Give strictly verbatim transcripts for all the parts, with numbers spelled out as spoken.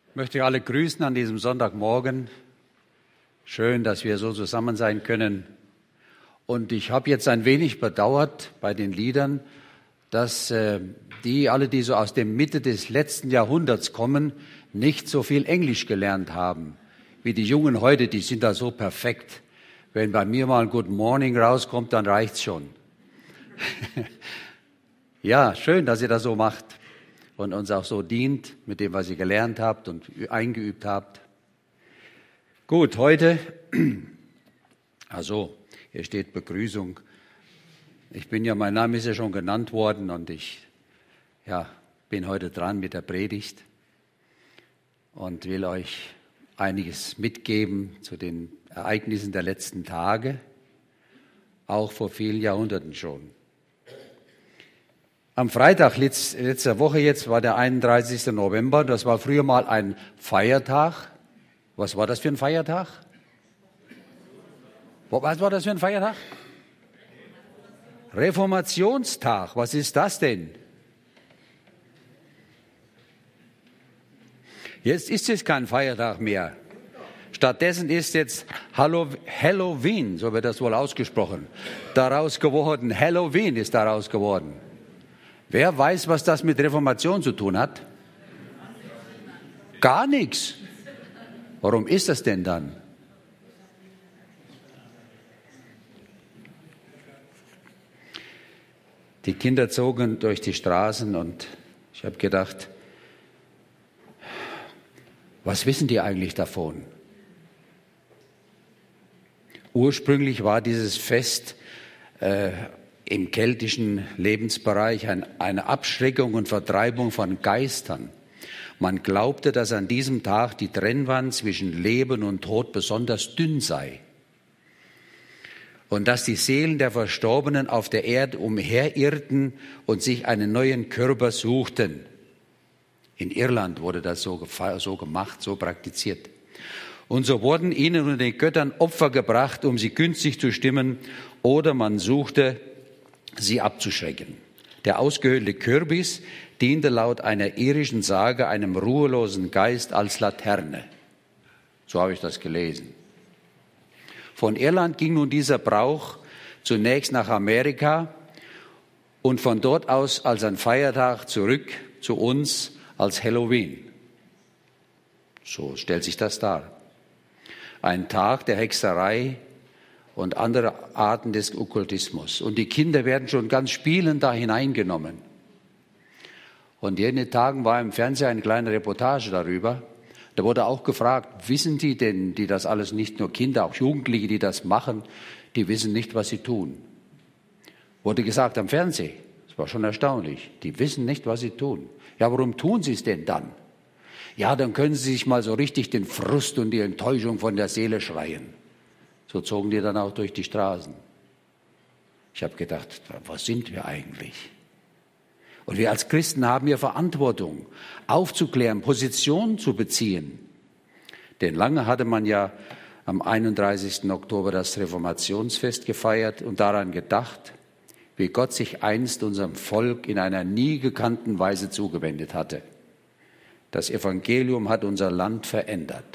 Ich möchte alle grüßen an diesem Sonntagmorgen. Schön, dass wir so zusammen sein können. Und ich habe jetzt ein wenig bedauert bei den Liedern, dass äh, die alle, die so aus der Mitte des letzten Jahrhunderts kommen, nicht so viel Englisch gelernt haben. Wie die Jungen heute, die sind da so perfekt. Wenn bei mir mal ein Good Morning rauskommt, dann reicht's schon. Ja, schön, dass ihr das so macht und uns auch so dient mit dem, was ihr gelernt habt und eingeübt habt. Gut, heute, also hier steht Begrüßung. Ich bin ja, mein Name ist ja schon genannt worden und ich ja, bin heute dran mit der Predigt und will euch einiges mitgeben zu den Ereignissen der letzten Tage, auch vor vielen Jahrhunderten schon. Am Freitag letzter Woche jetzt war der einunddreißigster November, das war früher mal ein Feiertag. Was war das für ein Feiertag? Was war das für ein Feiertag? Reformationstag, was ist das denn? Jetzt ist es kein Feiertag mehr. Stattdessen ist jetzt Halloween, so wird das wohl ausgesprochen, daraus geworden. Halloween ist daraus geworden. Wer weiß, was das mit Reformation zu tun hat? Gar nichts. Warum ist das denn dann? Die Kinder zogen durch die Straßen und ich habe gedacht, was wissen die eigentlich davon? Ursprünglich war dieses Fest äh, im keltischen Lebensbereich ein, eine Abschreckung und Vertreibung von Geistern. Man glaubte, dass an diesem Tag die Trennwand zwischen Leben und Tod besonders dünn sei und dass die Seelen der Verstorbenen auf der Erde umherirrten und sich einen neuen Körper suchten. In Irland wurde das so, so gemacht, so praktiziert. Und so wurden ihnen und den Göttern Opfer gebracht, um sie günstig zu stimmen, oder man suchte, sie abzuschrecken. Der ausgehöhlte Kürbis diente laut einer irischen Sage einem ruhelosen Geist als Laterne. So habe ich das gelesen. Von Irland ging nun dieser Brauch zunächst nach Amerika und von dort aus als ein Feiertag zurück zu uns als Halloween. So stellt sich das dar. Ein Tag der Hexerei und andere Arten des Okkultismus. Und die Kinder werden schon ganz spielend da hineingenommen. Und jeden Tagen war im Fernsehen eine kleine Reportage darüber. Da wurde auch gefragt, wissen die denn, die das alles, nicht nur Kinder, auch Jugendliche, die das machen, die wissen nicht, was sie tun. Wurde gesagt am Fernsehen. Das war schon erstaunlich. Die wissen nicht, was sie tun. Ja, warum tun sie es denn dann? Ja, dann können sie sich mal so richtig den Frust und die Enttäuschung von der Seele schreien. So zogen die dann auch durch die Straßen. Ich habe gedacht, was sind wir eigentlich? Und wir als Christen haben ja Verantwortung, aufzuklären, Position zu beziehen. Denn lange hatte man ja am einunddreißigsten Oktober das Reformationsfest gefeiert und daran gedacht, wie Gott sich einst unserem Volk in einer nie gekannten Weise zugewendet hatte. Das Evangelium hat unser Land verändert.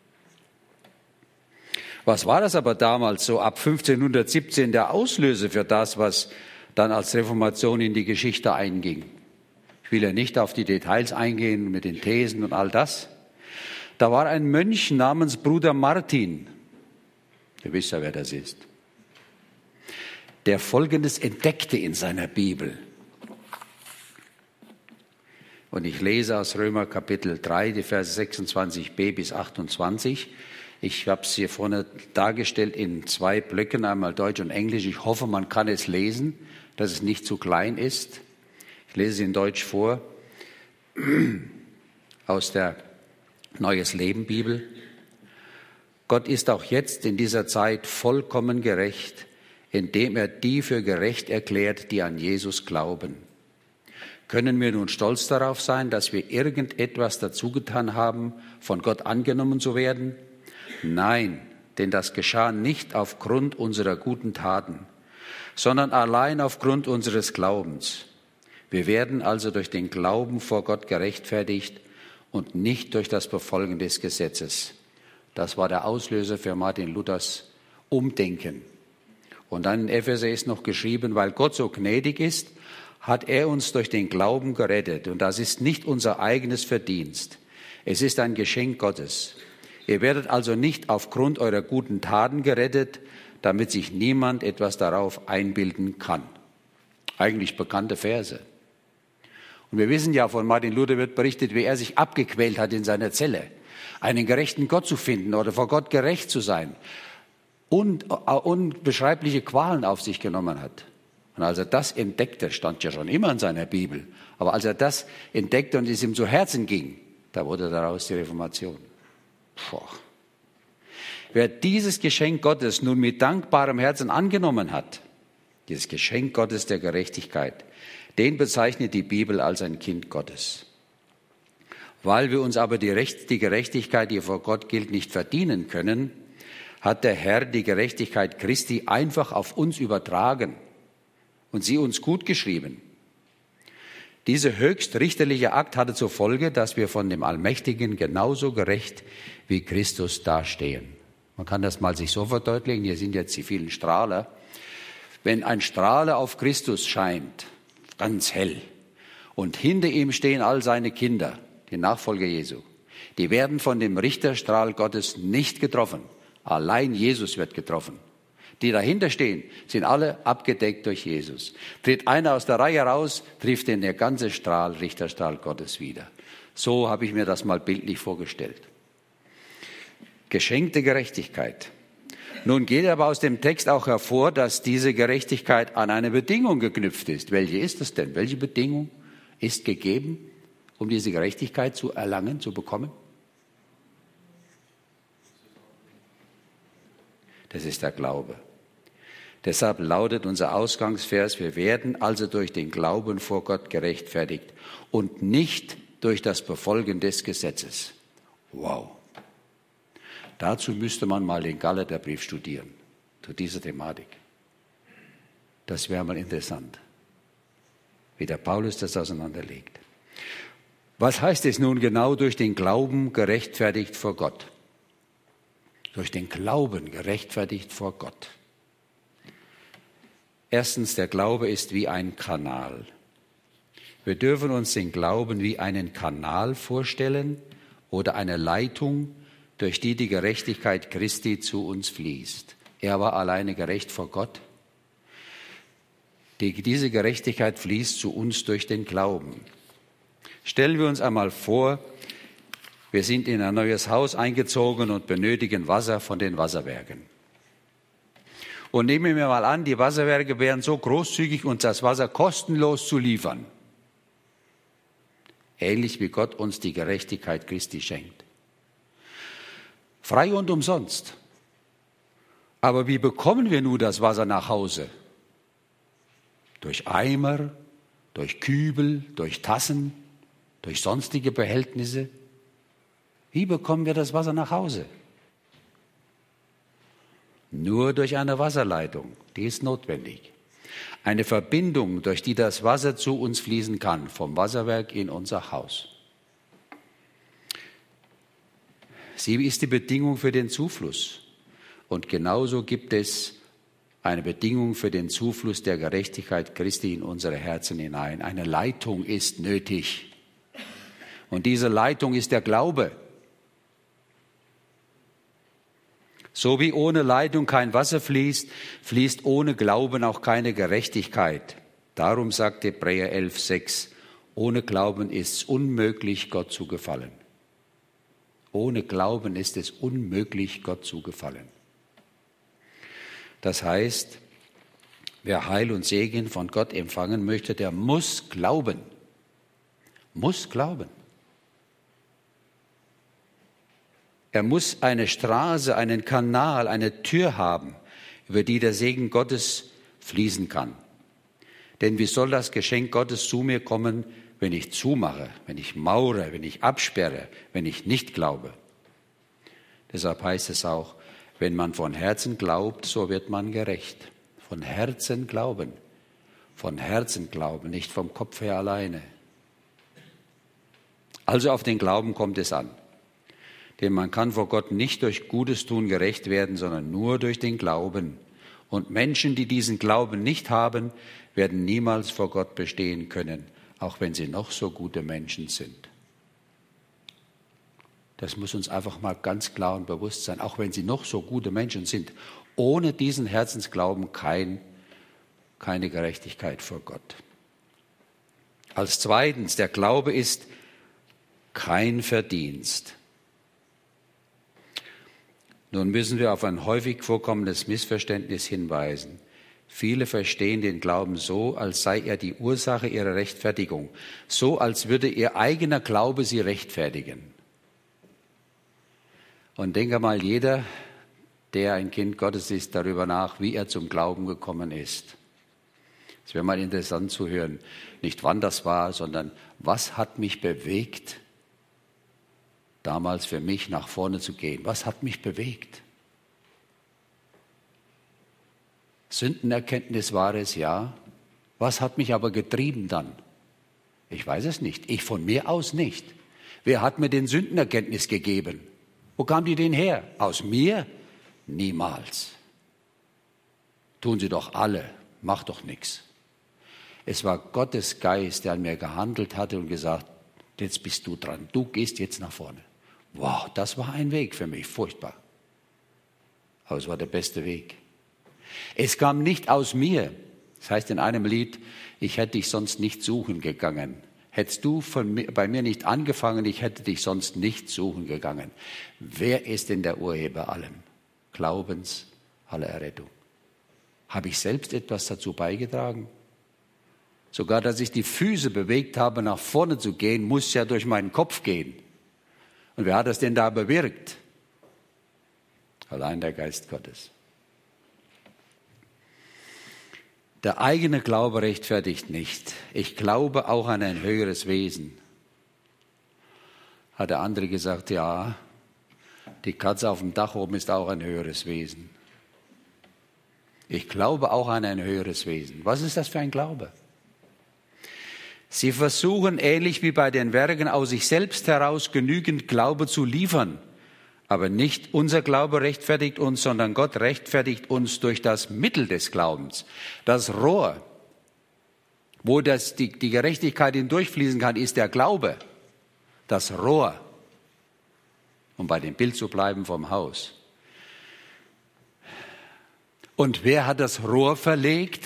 Was war das aber damals so ab fünfzehnhundertsiebzehn der Auslöser für das, was dann als Reformation in die Geschichte einging? Ich will ja nicht auf die Details eingehen mit den Thesen und all das. Da war ein Mönch namens Bruder Martin. Ihr wisst ja, wer das ist. Der Folgendes entdeckte in seiner Bibel. Und ich lese aus Römer Kapitel drei, die Verse sechsundzwanzig b bis achtundzwanzig. Ich habe es hier vorne dargestellt in zwei Blöcken, einmal Deutsch und Englisch. Ich hoffe, man kann es lesen, dass es nicht zu klein ist. Ich lese es in Deutsch vor, aus der Neues Leben Bibel. Gott ist auch jetzt in dieser Zeit vollkommen gerecht, indem er die für gerecht erklärt, die an Jesus glauben. Können wir nun stolz darauf sein, dass wir irgendetwas dazu getan haben, von Gott angenommen zu werden? Nein, denn das geschah nicht aufgrund unserer guten Taten, sondern allein aufgrund unseres Glaubens. Wir werden also durch den Glauben vor Gott gerechtfertigt und nicht durch das Befolgen des Gesetzes. Das war der Auslöser für Martin Luthers Umdenken. Und dann in Epheser ist noch geschrieben, weil Gott so gnädig ist, hat er uns durch den Glauben gerettet. Und das ist nicht unser eigenes Verdienst. Es ist ein Geschenk Gottes. Ihr werdet also nicht aufgrund eurer guten Taten gerettet, damit sich niemand etwas darauf einbilden kann. Eigentlich bekannte Verse. Und wir wissen ja, von Martin Luther wird berichtet, wie er sich abgequält hat in seiner Zelle, einen gerechten Gott zu finden oder vor Gott gerecht zu sein und unbeschreibliche Qualen auf sich genommen hat. Und als er das entdeckte, stand ja schon immer in seiner Bibel, aber als er das entdeckte und es ihm zu Herzen ging, da wurde daraus die Reformation. Boah. Wer dieses Geschenk Gottes nun mit dankbarem Herzen angenommen hat, dieses Geschenk Gottes der Gerechtigkeit, den bezeichnet die Bibel als ein Kind Gottes. Weil wir uns aber die, Recht, die Gerechtigkeit, die vor Gott gilt, nicht verdienen können, hat der Herr die Gerechtigkeit Christi einfach auf uns übertragen und sie uns gut geschrieben. Dieser höchst richterliche Akt hatte zur Folge, dass wir von dem Allmächtigen genauso gerecht wie Christus dastehen. Man kann das mal sich so verdeutlichen, hier sind jetzt die vielen Strahler. Wenn ein Strahler auf Christus scheint, ganz hell, und hinter ihm stehen all seine Kinder, die Nachfolger Jesu, die werden von dem Richterstrahl Gottes nicht getroffen. Allein Jesus wird getroffen. Die dahinter stehen, sind alle abgedeckt durch Jesus. Tritt einer aus der Reihe raus, trifft ihn der ganze Strahl, Richterstrahl Gottes wieder. So habe ich mir das mal bildlich vorgestellt. Geschenkte Gerechtigkeit. Nun geht aber aus dem Text auch hervor, dass diese Gerechtigkeit an eine Bedingung geknüpft ist. Welche ist es denn? Welche Bedingung ist gegeben, um diese Gerechtigkeit zu erlangen, zu bekommen? Das ist der Glaube. Deshalb lautet unser Ausgangsvers, wir werden also durch den Glauben vor Gott gerechtfertigt und nicht durch das Befolgen des Gesetzes. Wow. Dazu müsste man mal den Galaterbrief studieren, zu dieser Thematik. Das wäre mal interessant, wie der Paulus das auseinanderlegt. Was heißt es nun genau, durch den Glauben gerechtfertigt vor Gott? Durch den Glauben gerechtfertigt vor Gott. Erstens, der Glaube ist wie ein Kanal. Wir dürfen uns den Glauben wie einen Kanal vorstellen oder eine Leitung, durch die die Gerechtigkeit Christi zu uns fließt. Er war alleine gerecht vor Gott. Die, diese Gerechtigkeit fließt zu uns durch den Glauben. Stellen wir uns einmal vor, wir sind in ein neues Haus eingezogen und benötigen Wasser von den Wasserwerken. Und nehmen wir mal an, die Wasserwerke wären so großzügig, uns das Wasser kostenlos zu liefern. Ähnlich wie Gott uns die Gerechtigkeit Christi schenkt. Frei und umsonst. Aber wie bekommen wir nun das Wasser nach Hause? Durch Eimer, durch Kübel, durch Tassen, durch sonstige Behältnisse? Wie bekommen wir das Wasser nach Hause? Nur durch eine Wasserleitung, die ist notwendig. Eine Verbindung, durch die das Wasser zu uns fließen kann, vom Wasserwerk in unser Haus. Sie ist die Bedingung für den Zufluss. Und genauso gibt es eine Bedingung für den Zufluss der Gerechtigkeit Christi in unsere Herzen hinein. Eine Leitung ist nötig. Und diese Leitung ist der Glaube. So wie ohne Leitung kein Wasser fließt, fließt ohne Glauben auch keine Gerechtigkeit. Darum sagt Hebräer elf sechs, ohne Glauben ist es unmöglich, Gott zu gefallen. Ohne Glauben ist es unmöglich, Gott zu gefallen. Das heißt, wer Heil und Segen von Gott empfangen möchte, der muss glauben. Muss glauben. Er muss eine Straße, einen Kanal, eine Tür haben, über die der Segen Gottes fließen kann. Denn wie soll das Geschenk Gottes zu mir kommen, wenn ich zumache, wenn ich maure, wenn ich absperre, wenn ich nicht glaube? Deshalb heißt es auch, wenn man von Herzen glaubt, so wird man gerecht. Von Herzen glauben. Von Herzen glauben, nicht vom Kopf her alleine. Also auf den Glauben kommt es an. Denn man kann vor Gott nicht durch gutes Tun gerecht werden, sondern nur durch den Glauben. Und Menschen, die diesen Glauben nicht haben, werden niemals vor Gott bestehen können, auch wenn sie noch so gute Menschen sind. Das muss uns einfach mal ganz klar und bewusst sein, auch wenn sie noch so gute Menschen sind. Ohne diesen Herzensglauben kein, keine Gerechtigkeit vor Gott. Als zweitens, der Glaube ist kein Verdienst. Nun müssen wir auf ein häufig vorkommendes Missverständnis hinweisen. Viele verstehen den Glauben so, als sei er die Ursache ihrer Rechtfertigung, so als würde ihr eigener Glaube sie rechtfertigen. Und denke mal, jeder, der ein Kind Gottes ist, darüber nach, wie er zum Glauben gekommen ist. Es wäre mal interessant zu hören, nicht wann das war, sondern was hat mich bewegt, damals für mich nach vorne zu gehen? Was hat mich bewegt? Sündenerkenntnis war es, ja. Was hat mich aber getrieben dann? Ich weiß es nicht. Ich von mir aus nicht. Wer hat mir den Sündenerkenntnis gegeben? Wo kam die denn her? Aus mir? Niemals. Tun sie doch alle. Macht doch nichts. Es war Gottes Geist, der an mir gehandelt hatte und gesagt, jetzt bist du dran. Du gehst jetzt nach vorne. Wow, das war ein Weg für mich, furchtbar. Aber es war der beste Weg. Es kam nicht aus mir. Das heißt in einem Lied, ich hätte dich sonst nicht suchen gegangen. Hättest du von mir, bei mir nicht angefangen, ich hätte dich sonst nicht suchen gegangen. Wer ist denn der Urheber allem? Glaubens, aller Errettung. Habe ich selbst etwas dazu beigetragen? Sogar, dass ich die Füße bewegt habe, nach vorne zu gehen, muss ja durch meinen Kopf gehen. Und wer hat das denn da bewirkt? Allein der Geist Gottes. Der eigene Glaube rechtfertigt nicht. Ich glaube auch an ein höheres Wesen. Hat der andere gesagt, ja, die Katze auf dem Dach oben ist auch ein höheres Wesen. Ich glaube auch an ein höheres Wesen. Was ist das für ein Glaube? Sie versuchen, ähnlich wie bei den Werken, aus sich selbst heraus genügend Glaube zu liefern. Aber nicht unser Glaube rechtfertigt uns, sondern Gott rechtfertigt uns durch das Mittel des Glaubens. Das Rohr, wo das, die, die Gerechtigkeit hindurchfließen kann, ist der Glaube. Das Rohr, um bei dem Bild zu bleiben vom Haus. Und wer hat das Rohr verlegt?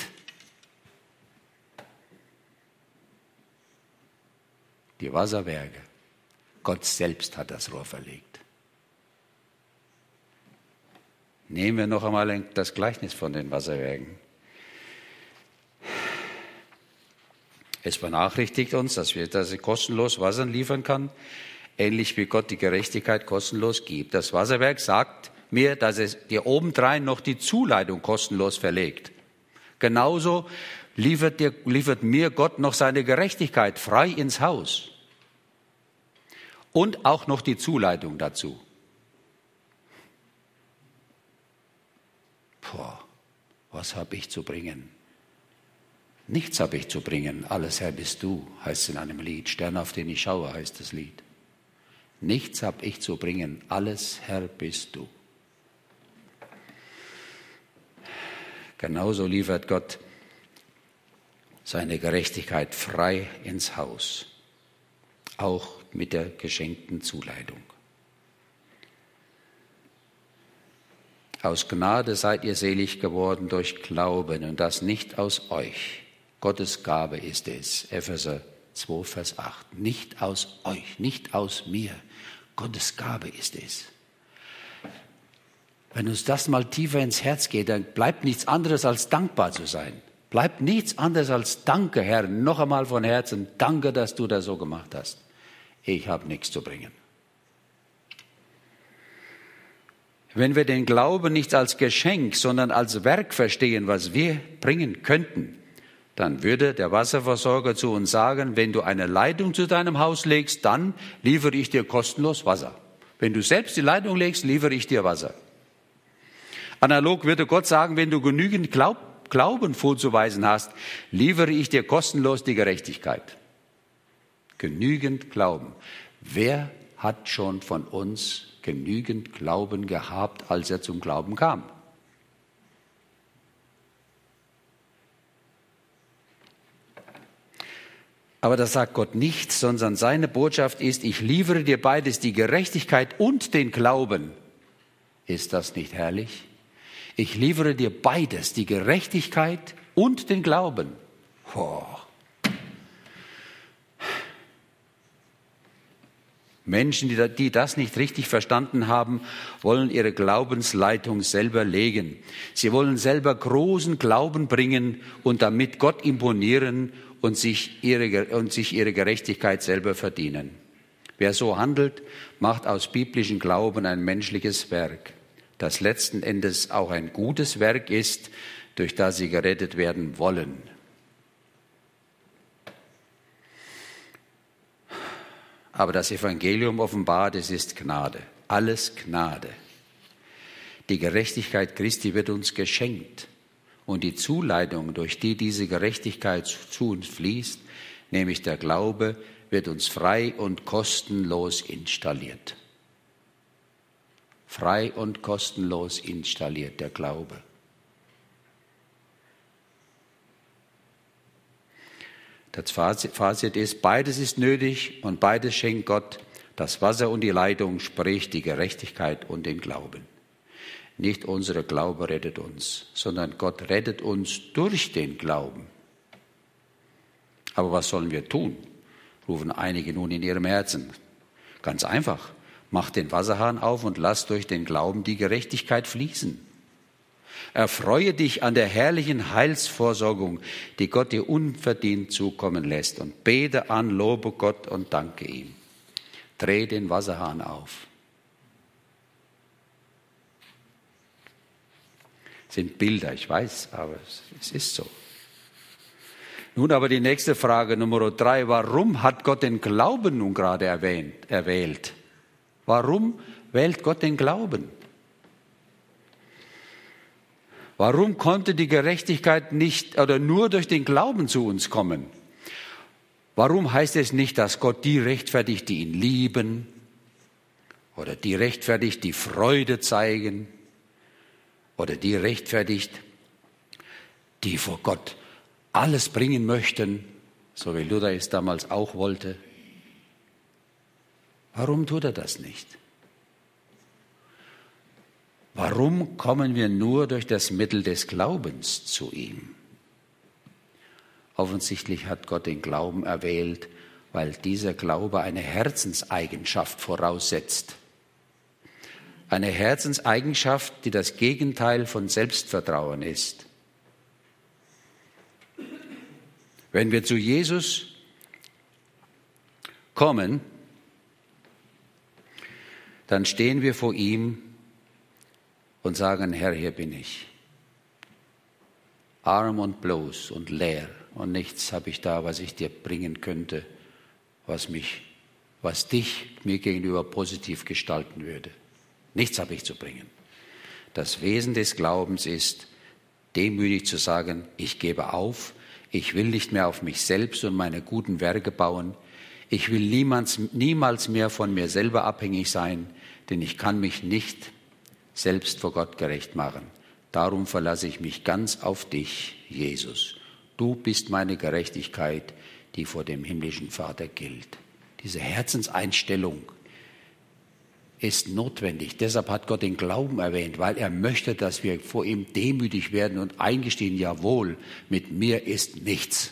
Die Wasserwerke. Gott selbst hat das Rohr verlegt. Nehmen wir noch einmal das Gleichnis von den Wasserwerken. Es benachrichtigt uns, dass wir dass sie kostenlos Wasser liefern kann, ähnlich wie Gott die Gerechtigkeit kostenlos gibt. Das Wasserwerk sagt mir, dass es dir obendrein noch die Zuleitung kostenlos verlegt. Genauso liefert, dir, liefert mir Gott noch seine Gerechtigkeit frei ins Haus. Und auch noch die Zuleitung dazu. Boah, was habe ich zu bringen? Nichts habe ich zu bringen, alles Herr bist du, heißt es in einem Lied. Stern, auf den ich schaue, heißt das Lied. Nichts habe ich zu bringen, alles Herr bist du. Genauso liefert Gott seine Gerechtigkeit frei ins Haus, auch mit der geschenkten Zuleitung. Aus Gnade seid ihr selig geworden durch Glauben und das nicht aus euch. Gottes Gabe ist es. Epheser zwei, Vers acht. Nicht aus euch, nicht aus mir. Gottes Gabe ist es. Wenn uns das mal tiefer ins Herz geht, dann bleibt nichts anderes als dankbar zu sein. Bleibt nichts anderes als Danke, Herr, noch einmal von Herzen. Danke, dass du das so gemacht hast. Ich habe nichts zu bringen. Wenn wir den Glauben nicht als Geschenk, sondern als Werk verstehen, was wir bringen könnten, dann würde der Wasserversorger zu uns sagen, wenn du eine Leitung zu deinem Haus legst, dann liefere ich dir kostenlos Wasser. Wenn du selbst die Leitung legst, liefere ich dir Wasser. Analog würde Gott sagen, wenn du genügend Glaub, Glauben vorzuweisen hast, liefere ich dir kostenlos die Gerechtigkeit. Genügend Glauben. Wer hat schon von uns genügend Glauben gehabt, als er zum Glauben kam? Aber das sagt Gott nicht, sondern seine Botschaft ist, ich liefere dir beides, die Gerechtigkeit und den Glauben. Ist das nicht herrlich? Ich liefere dir beides, die Gerechtigkeit und den Glauben. Oh. Menschen, die, die das nicht richtig verstanden haben, wollen ihre Glaubensleitung selber legen. Sie wollen selber großen Glauben bringen und damit Gott imponieren und sich ihre, und sich ihre Gerechtigkeit selber verdienen. Wer so handelt, macht aus biblischem Glauben ein menschliches Werk, das letzten Endes auch ein gutes Werk ist, durch das sie gerettet werden wollen. Aber das Evangelium offenbart, es ist Gnade, alles Gnade. Die Gerechtigkeit Christi wird uns geschenkt. Und die Zuleitung, durch die diese Gerechtigkeit zu uns fließt, nämlich der Glaube, wird uns frei und kostenlos installiert. Frei und kostenlos installiert, der Glaube. Das Fazit ist, beides ist nötig und beides schenkt Gott, das Wasser und die Leitung, sprich die Gerechtigkeit und den Glauben. Nicht unser Glaube rettet uns, sondern Gott rettet uns durch den Glauben. Aber was sollen wir tun? Rufen einige nun in ihrem Herzen. Ganz einfach, mach den Wasserhahn auf und lass durch den Glauben die Gerechtigkeit fließen. Erfreue dich an der herrlichen Heilsvorsorgung, die Gott dir unverdient zukommen lässt, und bete an, lobe Gott und danke ihm. Dreh den Wasserhahn auf. Sind Bilder, ich weiß, aber es ist so. Nun aber die nächste Frage, Nummer drei. Warum hat Gott den Glauben nun gerade erwähnt, erwählt? Warum wählt Gott den Glauben? Warum konnte die Gerechtigkeit nicht oder nur durch den Glauben zu uns kommen? Warum heißt es nicht, dass Gott die rechtfertigt, die ihn lieben, oder die rechtfertigt, die Freude zeigen, oder die rechtfertigt, die vor Gott alles bringen möchten, so wie Luther es damals auch wollte? Warum tut er das nicht? Warum kommen wir nur durch das Mittel des Glaubens zu ihm? Offensichtlich hat Gott den Glauben erwählt, weil dieser Glaube eine Herzenseigenschaft voraussetzt. Eine Herzenseigenschaft, die das Gegenteil von Selbstvertrauen ist. Wenn wir zu Jesus kommen, dann stehen wir vor ihm und sagen, Herr, hier bin ich. Arm und bloß und leer und nichts habe ich da, was ich dir bringen könnte, was mich, was dich mir gegenüber positiv gestalten würde. Nichts habe ich zu bringen. Das Wesen des Glaubens ist, demütig zu sagen, ich gebe auf, ich will nicht mehr auf mich selbst und meine guten Werke bauen, ich will niemals, niemals mehr von mir selber abhängig sein, denn ich kann mich nicht selbst vor Gott gerecht machen. Darum verlasse ich mich ganz auf dich, Jesus. Du bist meine Gerechtigkeit, die vor dem himmlischen Vater gilt. Diese Herzenseinstellung ist notwendig. Deshalb hat Gott den Glauben erwähnt, weil er möchte, dass wir vor ihm demütig werden und eingestehen, jawohl, mit mir ist nichts.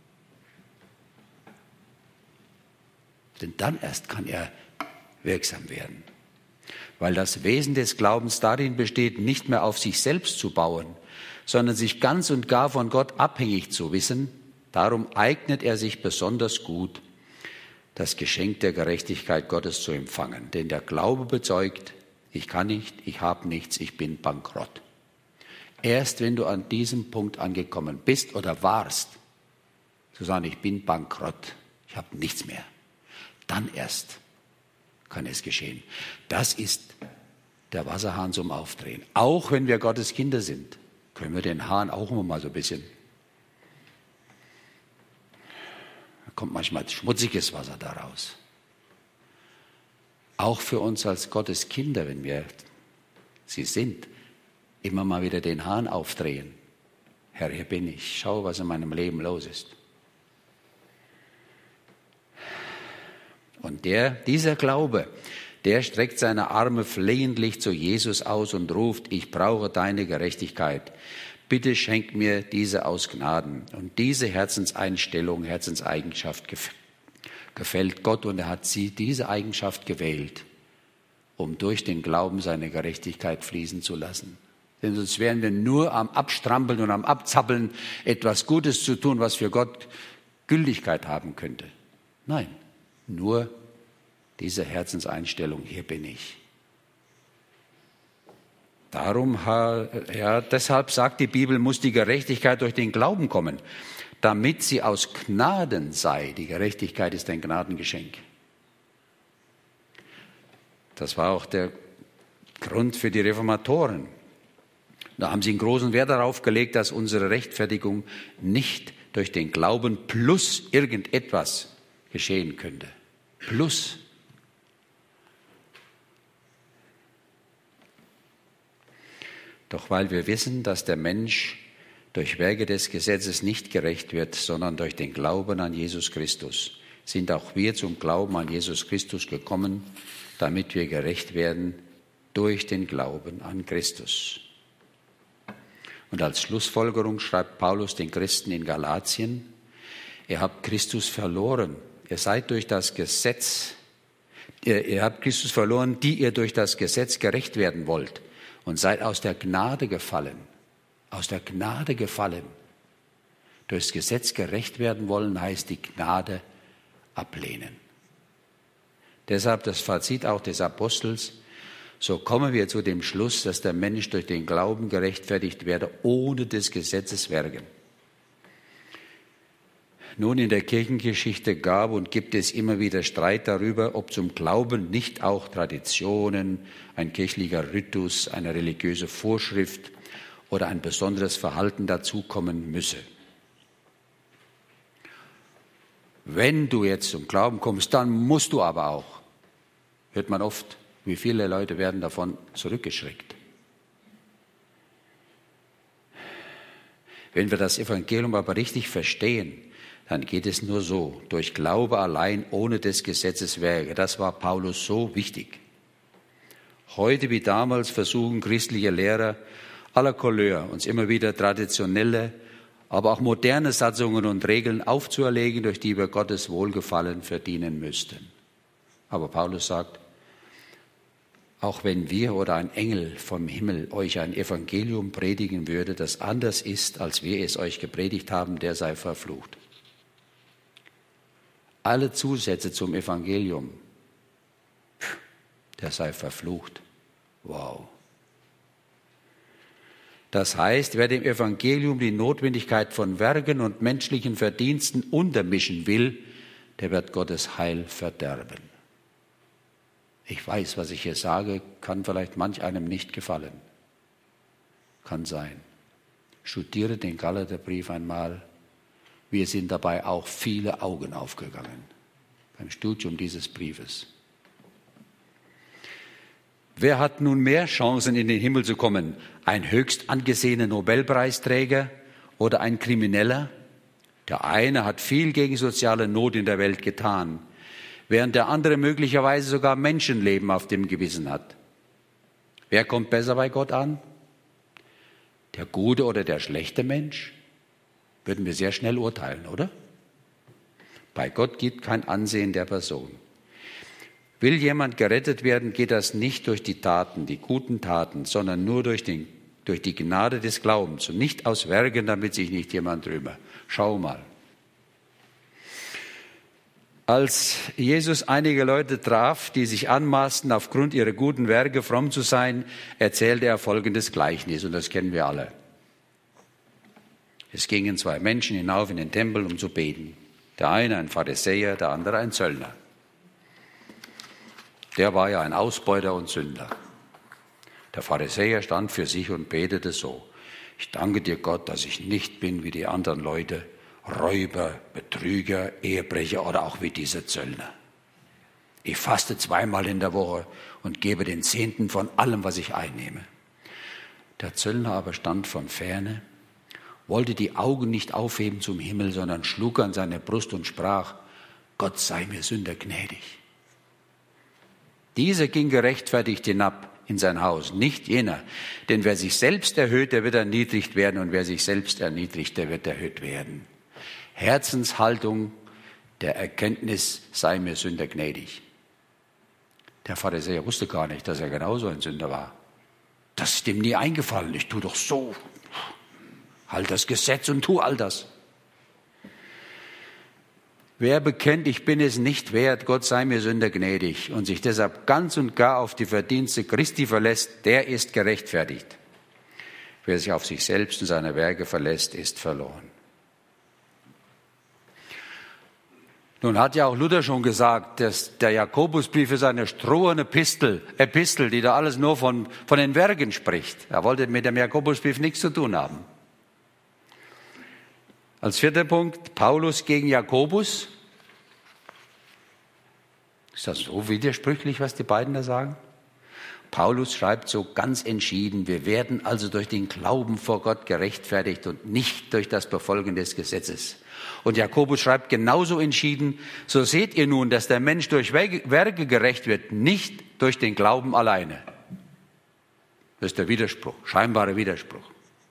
Denn dann erst kann er wirksam werden. Weil das Wesen des Glaubens darin besteht, nicht mehr auf sich selbst zu bauen, sondern sich ganz und gar von Gott abhängig zu wissen. Darum eignet er sich besonders gut, das Geschenk der Gerechtigkeit Gottes zu empfangen. Denn der Glaube bezeugt, ich kann nicht, ich habe nichts, ich bin bankrott. Erst wenn du an diesem Punkt angekommen bist oder warst, zu sagen, ich bin bankrott, ich habe nichts mehr, dann erst kann es geschehen. Das ist der Wasserhahn zum Aufdrehen. Auch wenn wir Gottes Kinder sind, können wir den Hahn auch immer mal so ein bisschen. Da kommt manchmal schmutziges Wasser daraus. Auch für uns als Gottes Kinder, wenn wir sie sind, immer mal wieder den Hahn aufdrehen. Herr, hier bin ich. Schau, was in meinem Leben los ist. Und der, dieser Glaube, der streckt seine Arme flehentlich zu Jesus aus und ruft, ich brauche deine Gerechtigkeit. Bitte schenk mir diese aus Gnaden. Und diese Herzenseinstellung, Herzenseigenschaft gefällt Gott und er hat sie, diese Eigenschaft gewählt, um durch den Glauben seine Gerechtigkeit fließen zu lassen. Denn sonst wären wir nur am Abstrampeln und am Abzappeln, etwas Gutes zu tun, was für Gott Gültigkeit haben könnte. Nein, nur diese Herzenseinstellung, hier bin ich. Darum, ja, deshalb sagt die Bibel, muss die Gerechtigkeit durch den Glauben kommen, damit sie aus Gnaden sei. Die Gerechtigkeit ist ein Gnadengeschenk. Das war auch der Grund für die Reformatoren. Da haben sie einen großen Wert darauf gelegt, dass unsere Rechtfertigung nicht durch den Glauben plus irgendetwas geschehen könnte. Plus. Doch weil wir wissen, dass der Mensch durch Werke des Gesetzes nicht gerecht wird, sondern durch den Glauben an Jesus Christus, sind auch wir zum Glauben an Jesus Christus gekommen, damit wir gerecht werden durch den Glauben an Christus. Und als Schlussfolgerung schreibt Paulus den Christen in Galatien, ihr habt Christus verloren, ihr seid durch das Gesetz, ihr, ihr habt Christus verloren, die ihr durch das Gesetz gerecht werden wollt und seid aus der Gnade gefallen, aus der Gnade gefallen. Durchs Gesetz gerecht werden wollen, heißt die Gnade ablehnen. Deshalb das Fazit auch des Apostels, so kommen wir zu dem Schluss, dass der Mensch durch den Glauben gerechtfertigt werde, ohne des Gesetzes Werke. Nun, in der Kirchengeschichte gab und gibt es immer wieder Streit darüber, ob zum Glauben nicht auch Traditionen, ein kirchlicher Ritus, eine religiöse Vorschrift oder ein besonderes Verhalten dazukommen müsse. Wenn du jetzt zum Glauben kommst, dann musst du aber auch. Hört man oft. Wie viele Leute werden davon zurückgeschreckt? Wenn wir das Evangelium aber richtig verstehen, dann geht es nur so, durch Glaube allein, ohne des Gesetzes Werke. Das war Paulus so wichtig. Heute wie damals versuchen christliche Lehrer aller Couleur, uns immer wieder traditionelle, aber auch moderne Satzungen und Regeln aufzuerlegen, durch die wir Gottes Wohlgefallen verdienen müssten. Aber Paulus sagt, auch wenn wir oder ein Engel vom Himmel euch ein Evangelium predigen würde, das anders ist, als wir es euch gepredigt haben, der sei verflucht. Alle Zusätze zum Evangelium, der sei verflucht. Wow. Das heißt, wer dem Evangelium die Notwendigkeit von Werken und menschlichen Verdiensten untermischen will, der wird Gottes Heil verderben. Ich weiß, was ich hier sage, kann vielleicht manch einem nicht gefallen. Kann sein. Studiere den Galaterbrief einmal. Wir sind dabei auch viele Augen aufgegangen beim Studium dieses Briefes. Wer hat nun mehr Chancen, in den Himmel zu kommen? Ein höchst angesehener Nobelpreisträger oder ein Krimineller? Der eine hat viel gegen soziale Not in der Welt getan, während der andere möglicherweise sogar Menschenleben auf dem Gewissen hat. Wer kommt besser bei Gott an? Der gute oder der schlechte Mensch? Würden wir sehr schnell urteilen, oder? Bei Gott gibt kein Ansehen der Person. Will jemand gerettet werden, geht das nicht durch die Taten, die guten Taten, sondern nur durch, den, durch die Gnade des Glaubens und nicht aus Werken, damit sich nicht jemand rühme. Schau mal. Als Jesus einige Leute traf, die sich anmaßten, aufgrund ihrer guten Werke fromm zu sein, erzählte er folgendes Gleichnis, und das kennen wir alle. Es gingen zwei Menschen hinauf in den Tempel, um zu beten. Der eine ein Pharisäer, der andere ein Zöllner. Der war ja ein Ausbeuter und Sünder. Der Pharisäer stand für sich und betete so: Ich danke dir, Gott, dass ich nicht bin wie die anderen Leute, Räuber, Betrüger, Ehebrecher oder auch wie dieser Zöllner. Ich faste zweimal in der Woche und gebe den Zehnten von allem, was ich einnehme. Der Zöllner aber stand von ferne, wollte die Augen nicht aufheben zum Himmel, sondern schlug an seine Brust und sprach, Gott sei mir Sünder gnädig. Dieser ging gerechtfertigt hinab in sein Haus, nicht jener. Denn wer sich selbst erhöht, der wird erniedrigt werden, und wer sich selbst erniedrigt, der wird erhöht werden. Herzenshaltung der Erkenntnis, sei mir Sünder gnädig. Der Pharisäer wusste gar nicht, dass er genauso ein Sünder war. Das ist ihm nie eingefallen. Ich tue doch so. Halt das Gesetz und tu all das. Wer bekennt, ich bin es nicht wert, Gott sei mir Sünder gnädig, und sich deshalb ganz und gar auf die Verdienste Christi verlässt, der ist gerechtfertigt. Wer sich auf sich selbst und seine Werke verlässt, ist verloren. Nun hat ja auch Luther schon gesagt, dass der Jakobusbrief ist eine strohene Epistel, Epistel, die da alles nur von, von den Werken spricht. Er wollte mit dem Jakobusbrief nichts zu tun haben. Als vierter Punkt, Paulus gegen Jakobus. Ist das so widersprüchlich, was die beiden da sagen? Paulus schreibt so ganz entschieden, wir werden also durch den Glauben vor Gott gerechtfertigt und nicht durch das Befolgen des Gesetzes. Und Jakobus schreibt genauso entschieden, so seht ihr nun, dass der Mensch durch Werke gerecht wird, nicht durch den Glauben alleine. Das ist der Widerspruch, scheinbare Widerspruch.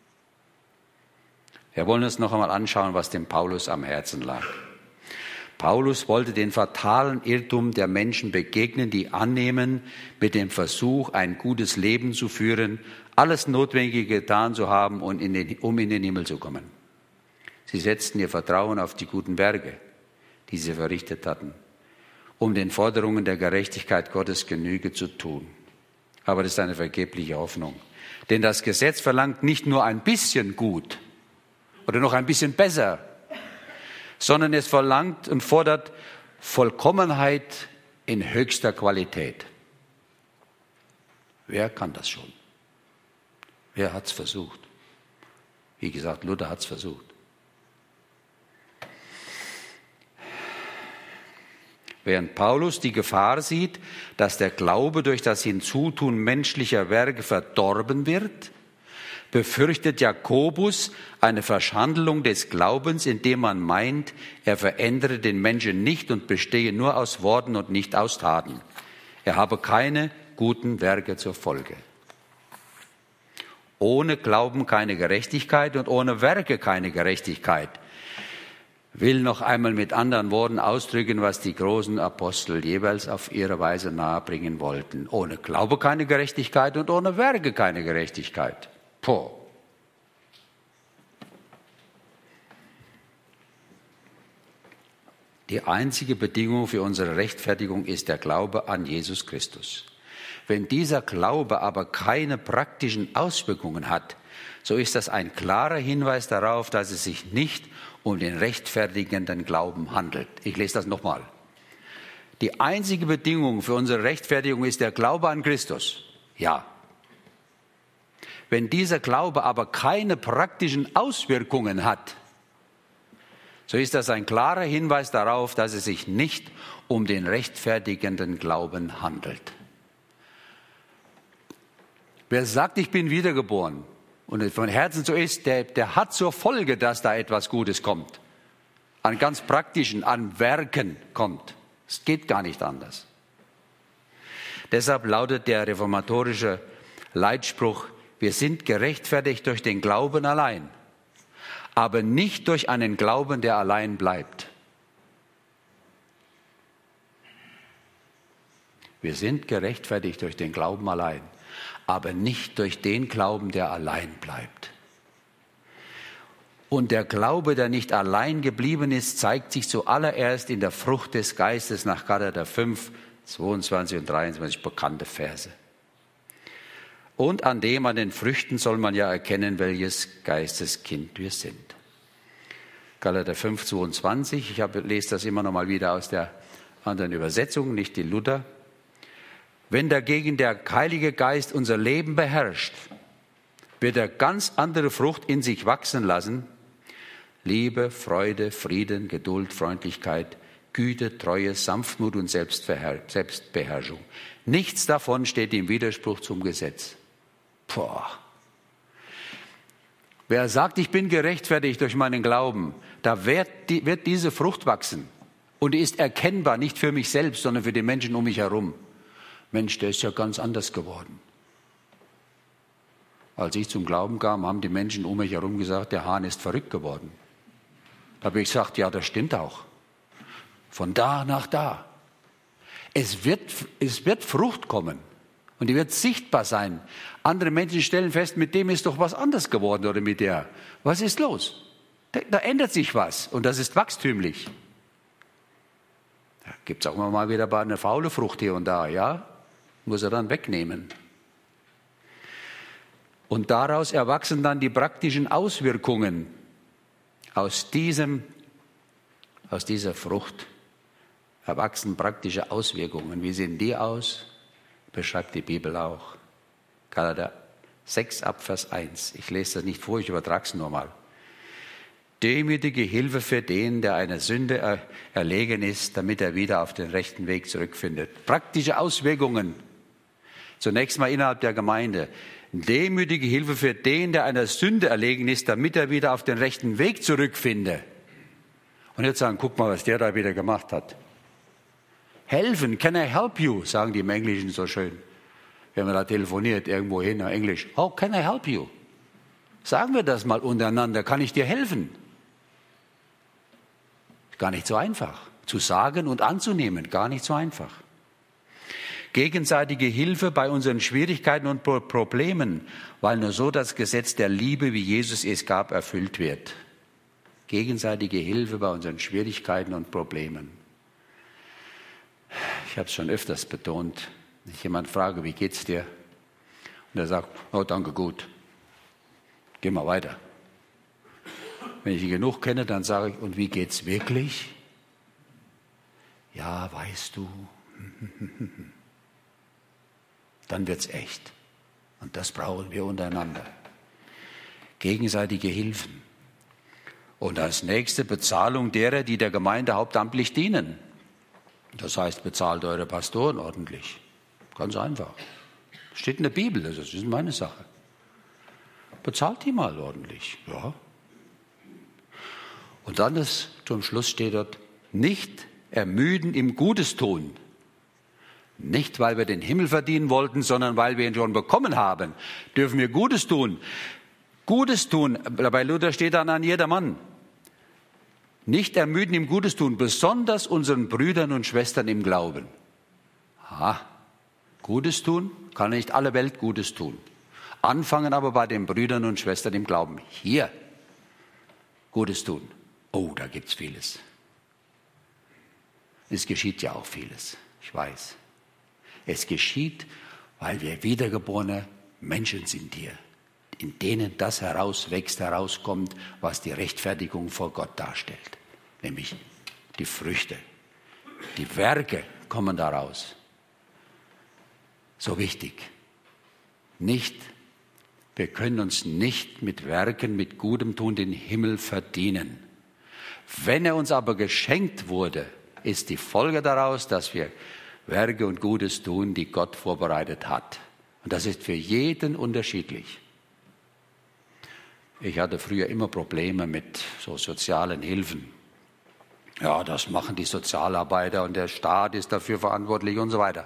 Wir wollen uns noch einmal anschauen, was dem Paulus am Herzen lag. Paulus wollte den fatalen Irrtum der Menschen begegnen, die annehmen, mit dem Versuch, ein gutes Leben zu führen, alles Notwendige getan zu haben, um in den, um in den Himmel zu kommen. Sie setzten ihr Vertrauen auf die guten Werke, die sie verrichtet hatten, um den Forderungen der Gerechtigkeit Gottes Genüge zu tun. Aber das ist eine vergebliche Hoffnung. Denn das Gesetz verlangt nicht nur ein bisschen gut oder noch ein bisschen besser, sondern es verlangt und fordert Vollkommenheit in höchster Qualität. Wer kann das schon? Wer hat es versucht? Wie gesagt, Luther hat es versucht. Während Paulus die Gefahr sieht, dass der Glaube durch das Hinzutun menschlicher Werke verdorben wird, befürchtet Jakobus eine Verschandelung des Glaubens, indem man meint, er verändere den Menschen nicht und bestehe nur aus Worten und nicht aus Taten. Er habe keine guten Werke zur Folge. Ohne Glauben keine Gerechtigkeit und ohne Werke keine Gerechtigkeit. Will noch einmal mit anderen Worten ausdrücken, was die großen Apostel jeweils auf ihre Weise nahebringen wollten. Ohne Glaube keine Gerechtigkeit und ohne Werke keine Gerechtigkeit. Puh. Die einzige Bedingung für unsere Rechtfertigung ist der Glaube an Jesus Christus. Wenn dieser Glaube aber keine praktischen Auswirkungen hat, so ist das ein klarer Hinweis darauf, dass es sich nicht um den rechtfertigenden Glauben handelt. Ich lese das nochmal. Die einzige Bedingung für unsere Rechtfertigung ist der Glaube an Christus. Ja. Wenn dieser Glaube aber keine praktischen Auswirkungen hat, so ist das ein klarer Hinweis darauf, dass es sich nicht um den rechtfertigenden Glauben handelt. Wer sagt, ich bin wiedergeboren und es von Herzen so ist, der, der hat zur Folge, dass da etwas Gutes kommt. An ganz praktischen, an Werken kommt. Es geht gar nicht anders. Deshalb lautet der reformatorische Leitspruch, wir sind gerechtfertigt durch den Glauben allein, aber nicht durch einen Glauben, der allein bleibt. Wir sind gerechtfertigt durch den Glauben allein, aber nicht durch den Glauben, der allein bleibt. Und der Glaube, der nicht allein geblieben ist, zeigt sich zuallererst in der Frucht des Geistes nach Galater fünf, zweiundzwanzig und dreiundzwanzig, bekannte Verse. Und an dem, an den Früchten soll man ja erkennen, welches Geisteskind wir sind. Galater fünf, zweiundzwanzig, ich habe, lese das immer noch mal wieder aus der anderen Übersetzung, nicht die Luther. Wenn dagegen der Heilige Geist unser Leben beherrscht, wird er ganz andere Frucht in sich wachsen lassen. Liebe, Freude, Frieden, Geduld, Freundlichkeit, Güte, Treue, Sanftmut und Selbstbeherrschung. Nichts davon steht im Widerspruch zum Gesetz. Boah. Wer sagt, ich bin gerechtfertigt durch meinen Glauben, da wird, die, wird diese Frucht wachsen. Und die ist erkennbar, nicht für mich selbst, sondern für die Menschen um mich herum. Mensch, der ist ja ganz anders geworden. Als ich zum Glauben kam, haben die Menschen um mich herum gesagt, der Hahn ist verrückt geworden. Da habe ich gesagt, ja, das stimmt auch. Von da nach da. Es wird, es wird Frucht kommen und die wird sichtbar sein. Andere Menschen stellen fest, mit dem ist doch was anderes geworden oder mit der. Was ist los? Da, da ändert sich was und das ist wachstümlich. Da gibt es auch immer mal wieder eine faule Frucht hier und da, ja? Muss er dann wegnehmen. Und daraus erwachsen dann die praktischen Auswirkungen aus diesem, aus dieser Frucht. Erwachsen praktische Auswirkungen. Wie sehen die aus? Beschreibt die Bibel auch. Galater sechs ab Vers eins. Ich lese das nicht vor, ich übertrage es nur mal. Demütige Hilfe für den, der einer Sünde er, erlegen ist, damit er wieder auf den rechten Weg zurückfindet. Praktische Auswirkungen. Zunächst mal innerhalb der Gemeinde. Demütige Hilfe für den, der einer Sünde erlegen ist, damit er wieder auf den rechten Weg zurückfinde. Und jetzt sagen, guck mal, was der da wieder gemacht hat. Helfen, can I help you, sagen die im Englischen so schön. Wenn man da telefoniert, irgendwo hin, auf Englisch. How can I help you? Sagen wir das mal untereinander, kann ich dir helfen? Gar nicht so einfach. Zu sagen und anzunehmen, gar nicht so einfach. Gegenseitige Hilfe bei unseren Schwierigkeiten und Problemen, weil nur so das Gesetz der Liebe, wie Jesus es gab, erfüllt wird. Gegenseitige Hilfe bei unseren Schwierigkeiten und Problemen. Ich habe es schon öfters betont, wenn ich jemand frage, wie geht's dir? Und er sagt, oh, danke, gut. Geh mal weiter. Wenn ich ihn genug kenne, dann sage ich, und wie geht's wirklich? Ja, weißt du. Dann wird's echt. Und das brauchen wir untereinander. Gegenseitige Hilfen. Und als nächste Bezahlung derer, die der Gemeinde hauptamtlich dienen. Das heißt, bezahlt eure Pastoren ordentlich. Ganz einfach. Steht in der Bibel, das ist meine Sache. Bezahlt die mal ordentlich. Ja. Und dann ist, zum Schluss steht dort, nicht ermüden im Gutes tun. Nicht, weil wir den Himmel verdienen wollten, sondern weil wir ihn schon bekommen haben, dürfen wir Gutes tun. Gutes tun, bei Luther steht dann an jedermann. Nicht ermüden im Gutes tun, besonders unseren Brüdern und Schwestern im Glauben. Aha, Gutes tun, kann nicht alle Welt Gutes tun. Anfangen aber bei den Brüdern und Schwestern im Glauben. Hier, Gutes tun. Oh, da gibt's vieles. Es geschieht ja auch vieles, ich weiß. Es geschieht, weil wir wiedergeborene Menschen sind hier, in denen das herauswächst, herauskommt, was die Rechtfertigung vor Gott darstellt. Nämlich die Früchte, die Werke kommen daraus. So wichtig. Nicht, wir können uns nicht mit Werken, mit gutem Tun den Himmel verdienen. Wenn er uns aber geschenkt wurde, ist die Folge daraus, dass wir Werke und Gutes tun, die Gott vorbereitet hat. Und das ist für jeden unterschiedlich. Ich hatte früher immer Probleme mit so sozialen Hilfen. Ja, das machen die Sozialarbeiter und der Staat ist dafür verantwortlich und so weiter.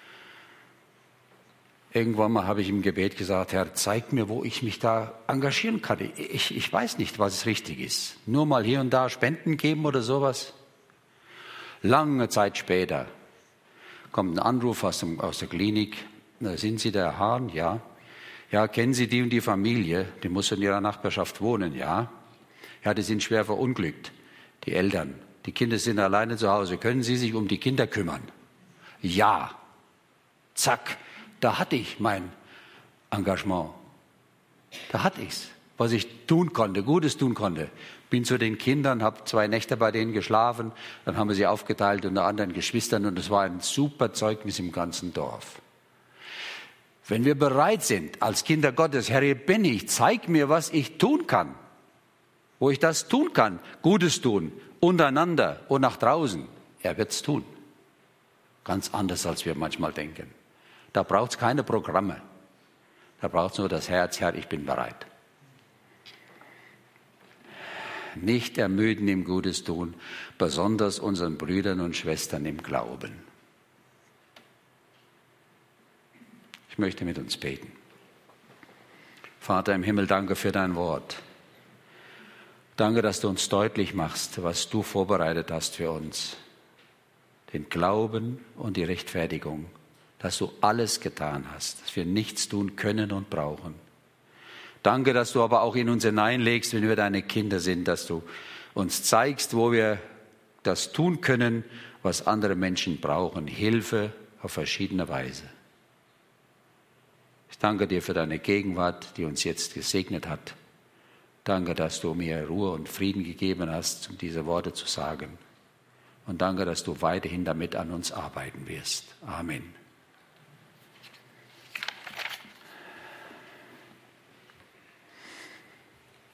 Irgendwann mal habe ich im Gebet gesagt, Herr, zeig mir, wo ich mich da engagieren kann. Ich, ich weiß nicht, was richtig ist. Nur mal hier und da Spenden geben oder sowas. Lange Zeit später kommt ein Anruf aus, dem, aus der Klinik. Sind Sie der Hahn? Ja. Ja, kennen Sie die und die Familie? Die muss in Ihrer Nachbarschaft wohnen, ja. Ja, die sind schwer verunglückt, die Eltern. Die Kinder sind alleine zu Hause. Können Sie sich um die Kinder kümmern? Ja. Zack, da hatte ich mein Engagement. Da hatte ich's, was ich tun konnte, Gutes tun konnte. Bin zu den Kindern, habe zwei Nächte bei denen geschlafen, dann haben wir sie aufgeteilt unter anderen Geschwistern und es war ein super Zeugnis im ganzen Dorf. Wenn wir bereit sind, als Kinder Gottes, Herr, hier bin ich, zeig mir, was ich tun kann, wo ich das tun kann, Gutes tun, untereinander und nach draußen. Er wird es tun. Ganz anders, als wir manchmal denken. Da braucht es keine Programme. Da braucht es nur das Herz, Herr, ich bin bereit. Nicht ermüden im Gutes tun, besonders unseren Brüdern und Schwestern im Glauben. Ich möchte mit uns beten. Vater im Himmel, danke für dein Wort. Danke, dass du uns deutlich machst, was du vorbereitet hast für uns. Den Glauben und die Rechtfertigung, dass du alles getan hast, dass wir nichts tun können und brauchen. Danke, dass du aber auch in uns hineinlegst, wenn wir deine Kinder sind, dass du uns zeigst, wo wir das tun können, was andere Menschen brauchen. Hilfe auf verschiedene Weise. Ich danke dir für deine Gegenwart, die uns jetzt gesegnet hat. Danke, dass du mir Ruhe und Frieden gegeben hast, um diese Worte zu sagen. Und danke, dass du weiterhin damit an uns arbeiten wirst. Amen.